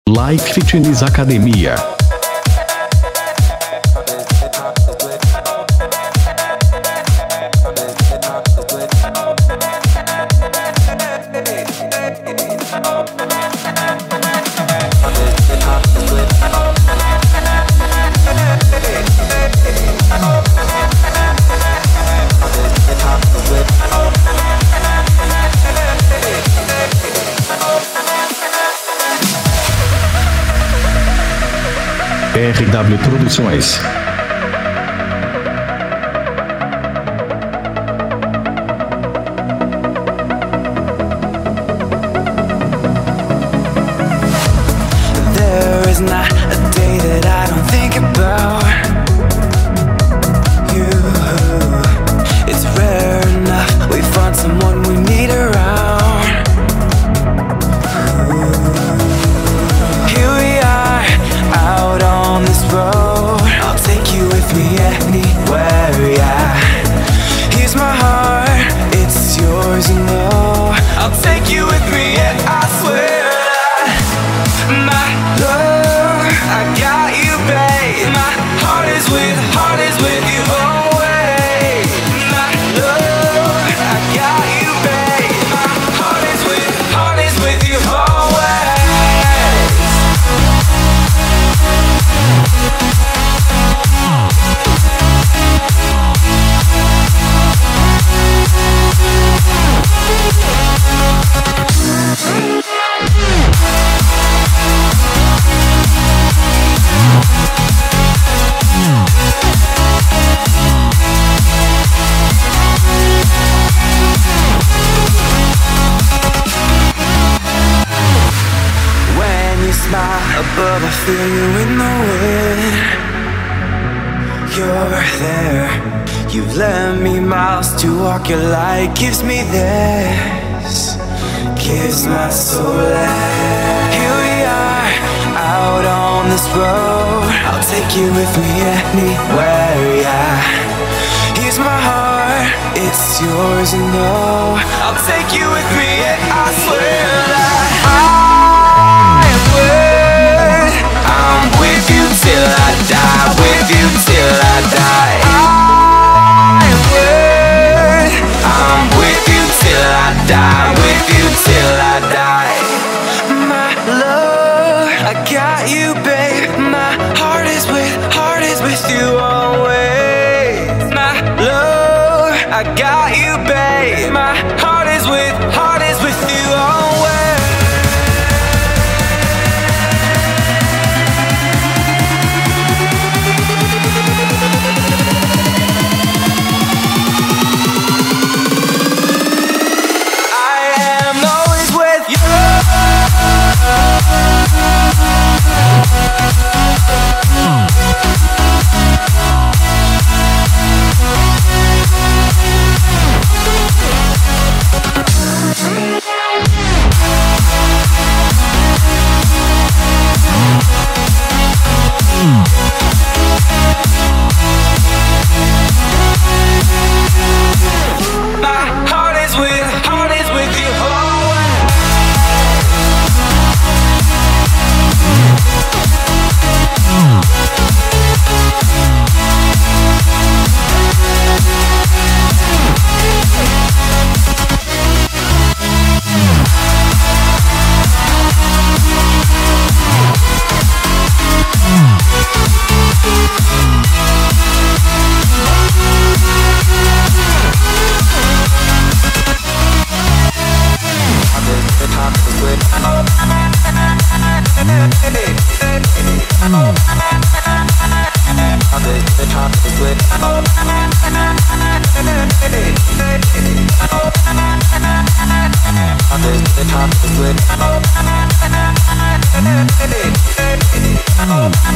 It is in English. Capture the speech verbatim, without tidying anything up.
Life Fitness Academia. R W Produções. There is not a day that I don't think about you. It's rare enough we find someone we need around. Here we are, out on this road. I'll take you with me anywhere, yeah. Here's my heart, it's yours, you know. I'll take you with me, yeah, I swear. My love, I got you, babe. My heart is with, heart is with you always. My love, I got you, babe. My heart is with, heart is with you always. Above, I feel you in the wind. You're there. You've led me miles to walk. Your light gives me this, gives my soul life. Here we are, out on this road. I'll take you with me anywhere, yeah. Here's my heart, it's yours, you know. I'll take you with me, yeah, I swear that I am with. I'm with you till I die, with you till I die. I'm with, I'm with you till I die, with you till I die. My love, I got you, babe. My heart is with, heart is with you always. My love, I got you, babe. My heart is with, heart is with you always. Oh,